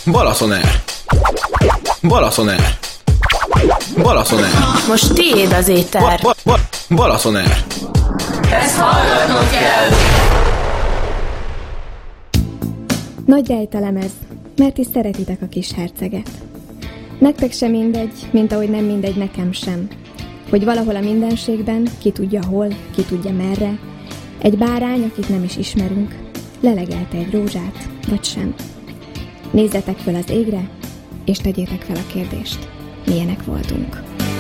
Balaton Air. Balaton Air. Balaton Air. Most tiéd az éter. Balaton Air. Ezt hallgatnod kell. Nagy rejtelemez, mert is szeretitek a kis herceget. Nektek sem mindegy, mint ahogy nem mindegy nekem sem, hogy valahol a mindenségben, ki tudja hol, ki tudja merre, egy bárány, akit nem is ismerünk, lelegelte egy rózsát, vagy sem. Nézzetek fel az égre, és tegyétek fel a kérdést, milyenek voltunk.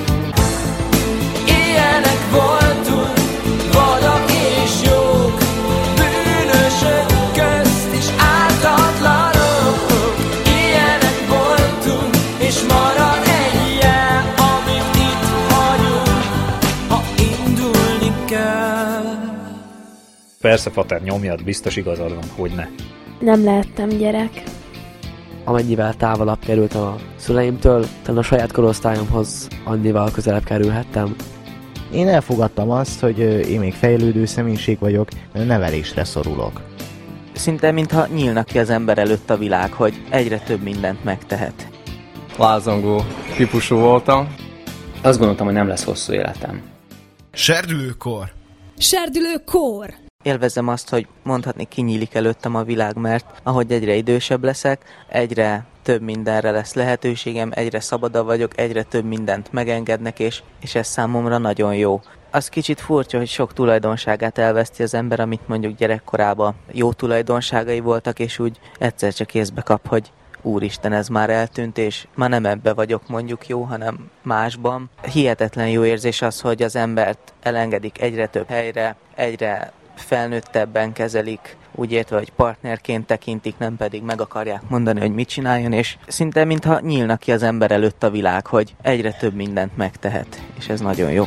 Ilyenek voltunk, vadak és jók, bűnösök közt is ártatlanok. Ilyenek voltunk, és marad egy jel, amit itt hagyunk, ha indulni kell. Persze, Fater, nyomjad, biztos igazad van, hogy ne. Nem lehettem gyerek. Amennyivel távolabb kerültem a szüleimtől, talán a saját korosztályomhoz annyival közelebb kerülhettem. Én elfogadtam azt, hogy én még fejlődő személyiség vagyok, nevelésre szorulok. Szinte mintha nyílnak ki az ember előtt a világ, hogy egyre több mindent megtehet. Lázongó típusú voltam. Azt gondoltam, hogy nem lesz hosszú életem. Serdülőkor. Serdülőkor. Élvezem azt, hogy mondhatni kinyílik előttem a világ, mert ahogy egyre idősebb leszek, egyre több mindenre lesz lehetőségem, egyre szabadabb vagyok, egyre több mindent megengednek, és ez számomra nagyon jó. Az kicsit furcsa, hogy sok tulajdonságát elveszti az ember, amit mondjuk gyerekkorában jó tulajdonságai voltak, és úgy egyszer csak észbe kap, hogy úristen, ez már eltűnt, és már nem ebbe vagyok mondjuk jó, hanem másban. Hihetetlen jó érzés az, hogy az embert elengedik egyre több helyre, egyre felnőttebben kezelik, úgy értve, hogy partnerként tekintik, nem pedig meg akarják mondani, hogy mit csináljon, és szinte mintha nyílnak ki az ember előtt a világ, hogy egyre több mindent megtehet, és ez nagyon jó.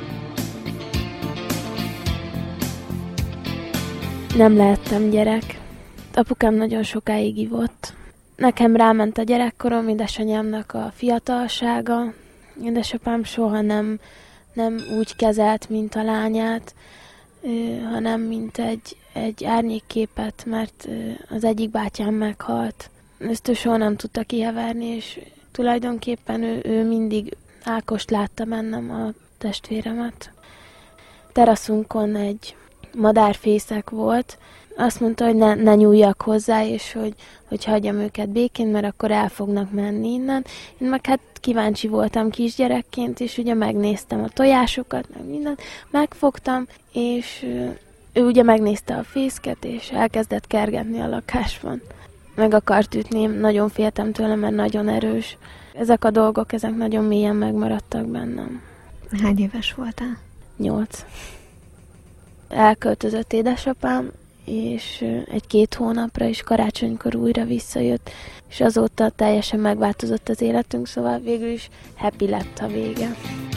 Nem lehettem gyerek. Apukám nagyon sokáig ivott. Nekem ráment a gyerekkorom, édesanyámnak a fiatalsága. Édesapám soha nem úgy kezelt, mint a lányát, hanem mint egy árnyékképet, mert az egyik bátyám meghalt. Ezt ő soha nem tudta kiheverni, és tulajdonképpen ő mindig Ákost látta bennem, a testvéremet. Teraszunkon egy madárfészek volt, azt mondta, hogy ne nyúljak hozzá, és hogy hagyjam őket békén, mert akkor el fognak menni innen. Én meg hát kíváncsi voltam kisgyerekként, és ugye megnéztem a tojásokat, meg mindent, megfogtam, és ő ugye megnézte a fészket, és elkezdett kergetni a lakásban. Meg akart ütni, én nagyon féltem tőle, mert nagyon erős. Ezek a dolgok, ezek nagyon mélyen megmaradtak bennem. Hány éves voltál? 8. Elköltözött édesapám, és 1-2 hónapra is karácsonykor újra visszajött, és azóta teljesen megváltozott az életünk, szóval végül is happy lett a vége.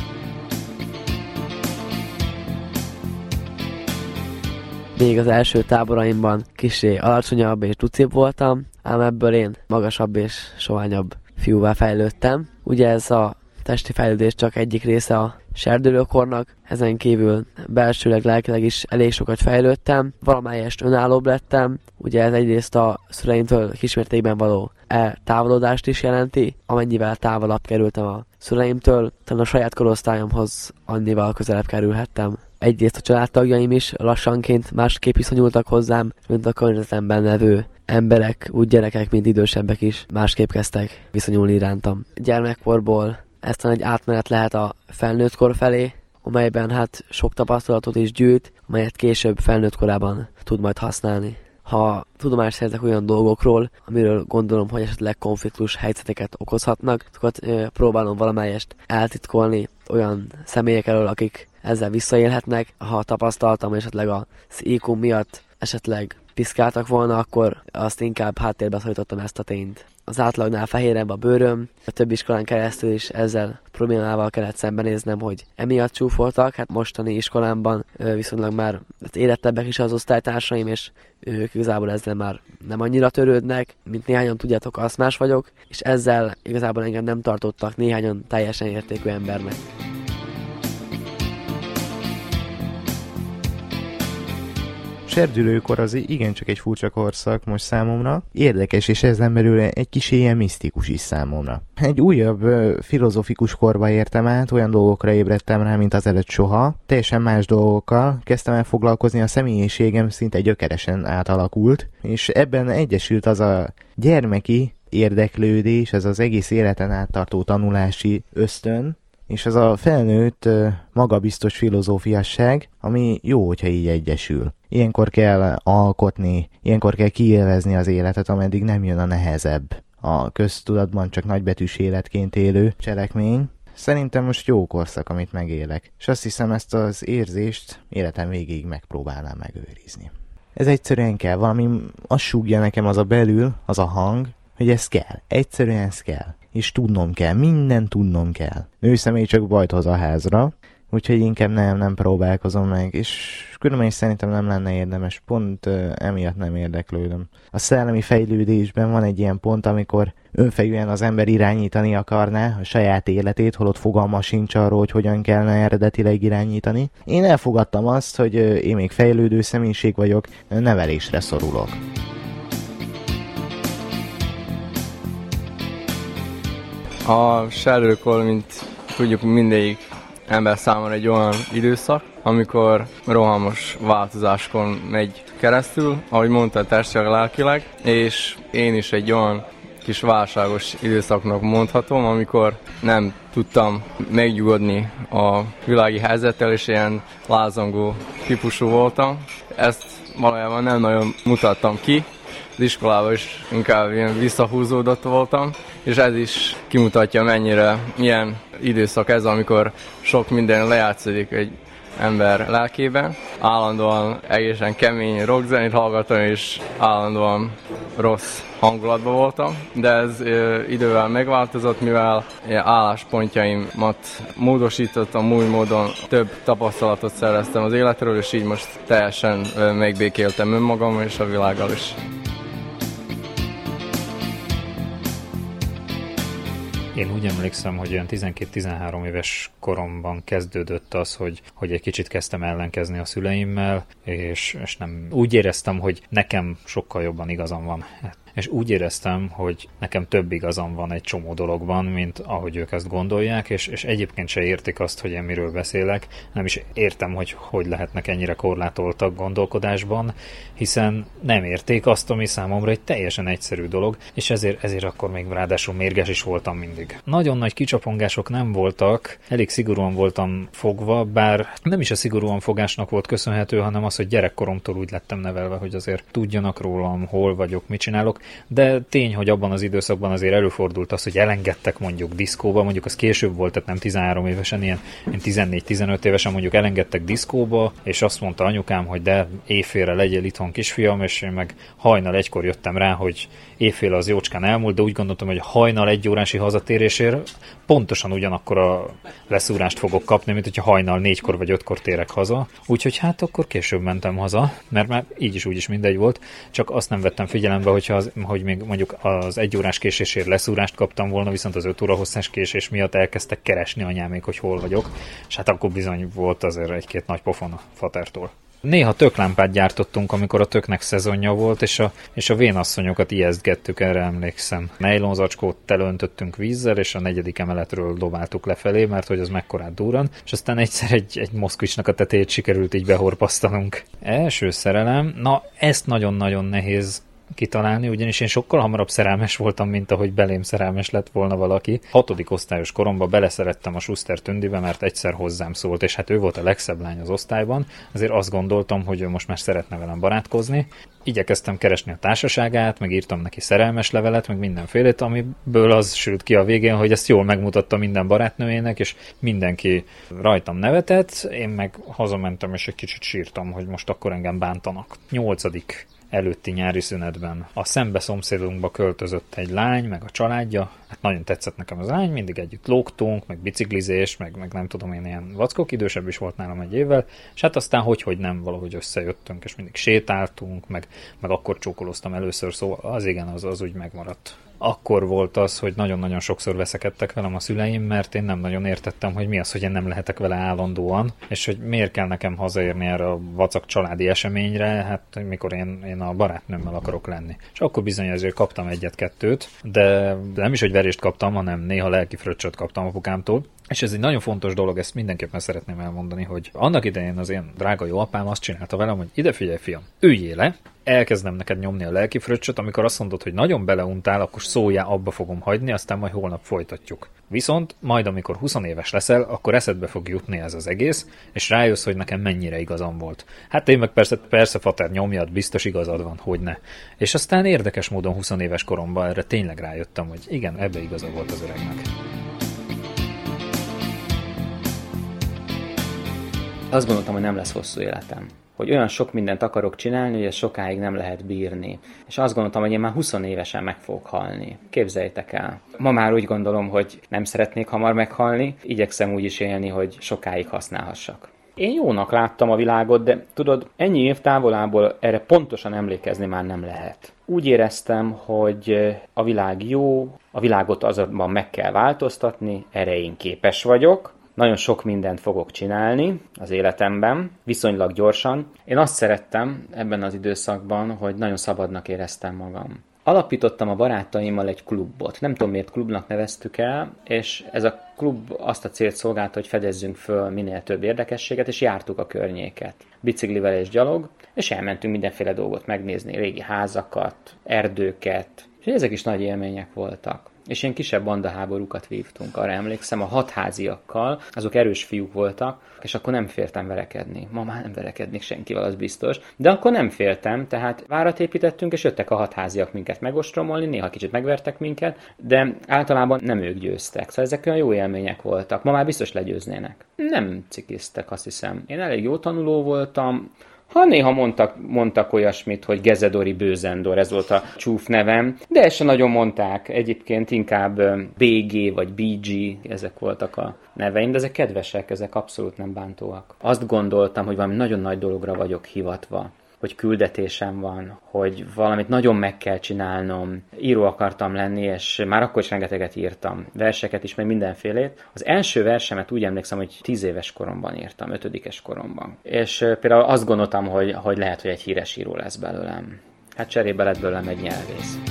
Még az első táboraimban kissé alacsonyabb és tucibb voltam, ám ebből én magasabb és soványabb fiúvá fejlődtem. Ugye ez a testi fejlődés csak egyik része a serdülőkornak, ezen kívül belsőleg, lelkileg is elég sokat fejlődtem, valamelyest önállóbb lettem, ugye ez egyrészt a szüleimtől kismértékben való eltávolodást is jelenti, amennyivel távolabb kerültem a szüleimtől, talán a saját korosztályomhoz annyival közelebb kerülhettem. Egyrészt a családtagjaim is lassanként másképp viszonyultak hozzám, mint a környezetemben levő emberek, úgy gyerekek, mint idősebbek is másképp kezdtek viszonyulni irántam. Gyermekkorból ez talán egy átmenet lehet a felnőtt kor felé, amelyben hát sok tapasztalatot is gyűjt, amelyet később felnőtt korában tud majd használni. Ha tudomást szerzek olyan dolgokról, amiről gondolom, hogy esetleg konfliktus helyzeteket okozhatnak, akkor próbálom valamelyest eltitkolni olyan személyek elől, akik ezzel visszaélhetnek. Ha tapasztaltam, esetleg az IQ miatt esetleg piszkáltak volna, akkor azt inkább háttérbe szorítottam ezt a tényt. Az átlagnál fehérebb a bőröm, a több iskolán keresztül is ezzel problémával kellett szembenéznem, hogy emiatt csúfoltak. Hát mostani iskolámban viszonylag már érettebbek is az osztálytársaim, és ők igazából ezzel már nem annyira törődnek, mint néhányan tudjátok, aszmás vagyok, és ezzel igazából engem nem tartottak néhányan teljesen értékű embernek. Serdülőkor az igencsak egy furcsa korszak most számomra. Érdekes, és ezen belül egy kis ilyen misztikus is számomra. Egy újabb filozofikus korba értem át, olyan dolgokra ébredtem rá, mint azelőtt soha. Teljesen más dolgokkal kezdtem el foglalkozni, a személyiségem szinte gyökeresen átalakult, és ebben egyesült az a gyermeki érdeklődés, ez az egész életen áttartó tanulási ösztön, és az a felnőtt, magabiztos filozófiasság, ami jó, hogyha így egyesül. Ilyenkor kell alkotni, ilyenkor kell kiélvezni az életet, ameddig nem jön a nehezebb. A köztudatban csak nagybetűs életként élő cselekmény. Szerintem most jó korszak, amit megélek, és azt hiszem, ezt az érzést életem végéig megpróbálnám megőrizni. Ez egyszerűen kell, valami azt súgja nekem az a belül, az a hang, hogy ez kell, egyszerűen ez kell. És tudnom kell, mindent tudnom kell. Nőszemély csak bajt hoz a házra, úgyhogy inkább nem próbálkozom meg, és különben is szerintem nem lenne érdemes, pont emiatt nem érdeklődöm. A szellemi fejlődésben van egy ilyen pont, amikor önfejűen az ember irányítani akarná a saját életét, holott fogalma sincs arról, hogy hogyan kellene eredetileg irányítani. Én elfogadtam azt, hogy én még fejlődő személyiség vagyok, nevelésre szorulok. A serdülőkor, mint tudjuk, mindegyik ember számára egy olyan időszak, amikor rohamos változáskon megy keresztül, ahogy mondta, testileg, lelkileg, és én is egy olyan kis válságos időszaknak mondhatom, amikor nem tudtam megnyugodni a világi helyzettel, és ilyen lázongó típusú voltam. Ezt valójában nem nagyon mutattam ki, az iskolában is inkább ilyen visszahúzódott voltam, és ez is kimutatja, milyen időszak ez, amikor sok minden lejátszódik egy ember lelkében. Állandóan egészen kemény rockzenét hallgattam, és állandóan rossz hangulatban voltam, de ez idővel megváltozott, mivel álláspontjaimat módosítottam, új módon több tapasztalatot szereztem az életről, és így most teljesen megbékéltem önmagam és a világgal is. Én úgy emlékszem, hogy olyan 12-13 éves koromban kezdődött az, hogy egy kicsit kezdtem ellenkezni a szüleimmel, és nem úgy éreztem, hogy nekem sokkal jobban igazam van. És úgy éreztem, hogy nekem több igazam van egy csomó dologban, mint ahogy ők ezt gondolják, és egyébként se értik azt, hogy én miről beszélek. Nem is értem, hogy lehetnek ennyire korlátoltak gondolkodásban, hiszen nem érték azt, ami számomra egy teljesen egyszerű dolog, és ezért akkor még ráadásul mérges is voltam mindig. Nagyon nagy kicsapongások nem voltak, elég szigorúan voltam fogva, bár nem is a szigorúan fogásnak volt köszönhető, hanem az, hogy gyerekkoromtól úgy lettem nevelve, hogy azért tudjanak rólam, hol vagyok, mit csinálok. De tény, hogy abban az időszakban azért előfordult az, hogy elengedtek mondjuk diszkóba, mondjuk az később volt, tehát nem 13 évesen, ilyen 14-15 évesen mondjuk elengedtek diszkóba, és azt mondta anyukám, hogy de éjfélre legyél itthon kisfiam, és én meg hajnal egykor jöttem rá, hogy éjfél az jócskán elmúlt, de úgy gondoltam, hogy hajnal egy órási hazatérésért pontosan ugyanakkor a leszúrást fogok kapni, mint hogyha hajnal 4-kor vagy 5-kor térek haza. Úgyhogy hát akkor később mentem haza, mert már így is úgy is mindegy volt, csak azt nem vettem figyelembe, hogy még mondjuk az 1 órás késésért leszúrást kaptam volna, viszont az 5 óra hosszás késés miatt elkezdtek keresni anyámék, hogy hol vagyok, és hát akkor bizony volt azért egy-két nagy pofon a fatertól. Néha töklámpát gyártottunk, amikor a töknek szezonja volt, és a vénasszonyokat ijesztgettük, erre emlékszem. Nejlonzacskót telöntöttünk vízzel, és a 4. emeletről dobáltuk lefelé, mert hogy az mekkorát durran, és aztán egyszer egy moszkvicsnak a tetejét sikerült így behorpasztanunk. Első szerelem, na ezt nagyon-nagyon nehéz kitalálni, ugyanis én sokkal hamarabb szerelmes voltam, mint ahogy belém szerelmes lett volna valaki. 6. osztályos koromban beleszerettem a Schuster Tündibe, mert egyszer hozzám szólt, és hát ő volt a legszebb lány az osztályban, azért azt gondoltam, hogy ő most már szeretne velem barátkozni. Igyekeztem keresni a társaságát, meg írtam neki szerelmes levelet, meg mindenfélét, amiből az sült ki a végén, hogy ezt jól megmutatta minden barátnőjének, és mindenki rajtam nevetett, én meg hazamentem, és egy kicsit sírtam, hogy most akkor engem bántanak. 8. előtti nyári szünetben a szembe szomszédunkba költözött egy lány, meg a családja. Hát nagyon tetszett nekem az lány, mindig együtt lógtunk, meg biciklizés, meg nem tudom én, ilyen vackok, idősebb is volt nálam 1 évvel, és hát aztán hogy nem, valahogy összejöttünk, és mindig sétáltunk, meg akkor csókoloztam először, szóval az igen, az úgy megmaradt. akkor volt az, hogy nagyon-nagyon sokszor veszekedtek velem a szüleim, mert én nem nagyon értettem, hogy mi az, hogy én nem lehetek vele állandóan, és hogy miért kell nekem hazaérni erre a vacak családi eseményre, hát mikor én a barátnőmmel akarok lenni. És akkor bizony ezért kaptam egyet-kettőt, de nem is, hogy verést kaptam, hanem néha lelki fröccsöt kaptam apukámtól. És ez egy nagyon fontos dolog, ezt mindenképpen szeretném elmondani, hogy annak idején az én drága jó apám azt csinálta velem, hogy ide figyelj, fiam, üljél le, elkezdem neked nyomni a lelki fröccsöt, amikor azt mondod, hogy nagyon beleuntál, akkor szóljál, abba fogom hagyni, aztán majd holnap folytatjuk. Viszont majd amikor 20 éves leszel, akkor eszedbe fog jutni ez az egész, és rájössz, hogy nekem mennyire igazam volt. Hát én meg persze fater nyomjad, biztos igazad van, hogy ne. És aztán érdekes módon 20 éves koromban erre tényleg rájöttem, hogy igen, ebbe igaza volt az öregnek. Azt gondoltam, hogy nem lesz hosszú életem. Hogy olyan sok mindent akarok csinálni, hogy ezt sokáig nem lehet bírni. És azt gondoltam, hogy én már 20 évesen meg fogok halni. Képzeljétek el. Ma már úgy gondolom, hogy nem szeretnék hamar meghalni, igyekszem úgy is élni, hogy sokáig használhassak. Én jónak láttam a világot, de tudod, ennyi év távolából erre pontosan emlékezni már nem lehet. Úgy éreztem, hogy a világ jó, a világot azonban meg kell változtatni, erre én képes vagyok. Nagyon sok mindent fogok csinálni az életemben, viszonylag gyorsan. Én azt szerettem ebben az időszakban, hogy nagyon szabadnak éreztem magam. Alapítottam a barátaimmal egy klubot. Nem tudom, miért klubnak neveztük el, és ez a klub azt a célt szolgálta, hogy fedezzünk föl minél több érdekességet, és jártuk a környéket. Biciklivel és gyalog, és elmentünk mindenféle dolgot megnézni, régi házakat, erdőket, és ezek is nagy élmények voltak. És ilyen kisebb bandaháborúkat vívtunk, arra emlékszem, a hatháziakkal, azok erős fiúk voltak, és akkor nem féltem verekedni. Ma már nem verekednék senkivel, az biztos. De akkor nem féltem, tehát várat építettünk, és jöttek a hatháziak minket megostromolni, néha kicsit megvertek minket, de általában nem ők győztek. Szóval ezek olyan jó élmények voltak. Ma már biztos legyőznének. Nem cikiztek, azt hiszem. Én elég jó tanuló voltam, ha néha mondtak olyasmit, hogy Gezedori Bőzendor, ez volt a csúf nevem, de ezt sem nagyon mondták, egyébként inkább BG vagy BG, ezek voltak a neveim, de ezek kedvesek, ezek abszolút nem bántóak. Azt gondoltam, hogy valami nagyon nagy dologra vagyok hivatva, hogy küldetésem van, hogy valamit nagyon meg kell csinálnom. Író akartam lenni, és már akkor is rengeteget írtam. Verseket is, meg mindenfélét. Az első versemet úgy emlékszem, hogy 10 éves koromban írtam, 5-es koromban. És például azt gondoltam, hogy lehet, hogy egy híres író lesz belőlem. Hát cserébe lett belőlem egy nyelvész.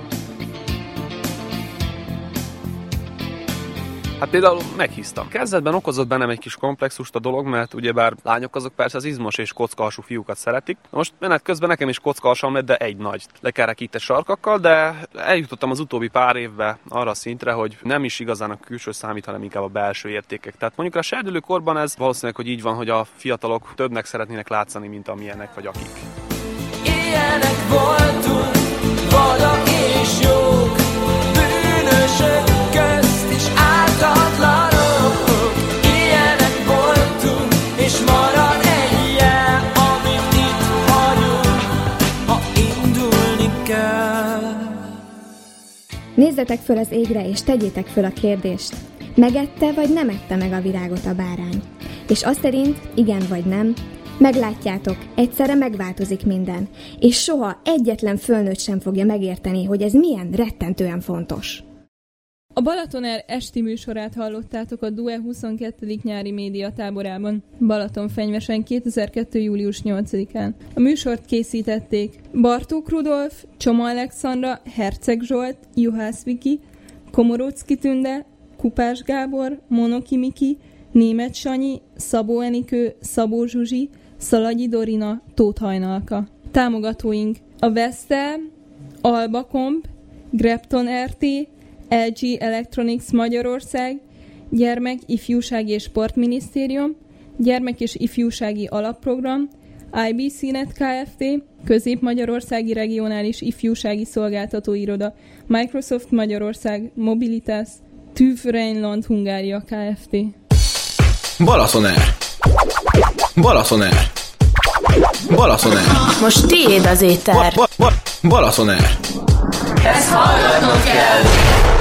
Hát például meghisztam. Kezdetben okozott bennem egy kis komplexust a dolog, mert ugyebár lányok azok persze az izmos és kockaalsú fiúkat szeretik. Most menet közben nekem is kockaalsam lett, de egy nagy lekerekített sarkakkal, de eljutottam az utóbbi pár évben arra a szintre, hogy nem is igazán a külső számít, hanem inkább a belső értékek. Tehát mondjuk a serdülő korban ez valószínűleg, hogy így van, hogy a fiatalok többnek szeretnének látszani, mint amilyenek vagy akik. Ilyenek voltunk, vadak és jók, bűnösök közt is ártatlanok. Ilyenek voltunk, és marad egy jel, amit itt hagyunk, ha indulni kell. Nézzetek föl az égre, és tegyétek föl a kérdést. Megette vagy nem ette meg a virágot a bárány? És azt szerint, igen vagy nem, meglátjátok, egyszerre megváltozik minden, és soha egyetlen fölnőtt sem fogja megérteni, hogy ez milyen rettentően fontos. A Balaton Air esti műsorát hallottátok a Due 22. nyári médiatáborában, Balatonfenyvesen 2002. július 8-án. A műsort készítették Bartók Rudolf, Csoma Alexandra, Herceg Zsolt, Juhász Viki, Komorócki Tünde, Kupás Gábor, Monoki Miki, Németh Sanyi, Szabó Enikő, Szabó Zsuzsi, Szalagyi Dorina, Tóth Hajnalka. Támogatóink a Vestel, Alba Comp, Grepton RT, LG Electronics Magyarország, Gyermek, Ifjúsági és Sportminisztérium, Gyermek és Ifjúsági Alapprogram, IBC-net Kft., Közép-Magyarországi Regionális Ifjúsági Szolgáltatóiroda, Microsoft Magyarország, Mobilitas, TÜV Rheinland Hungária Kft. Balaton Air. Balaton Air. Balaton Air. Most tiéd az éter. Balaton Air. Ezt hallgatnod kell.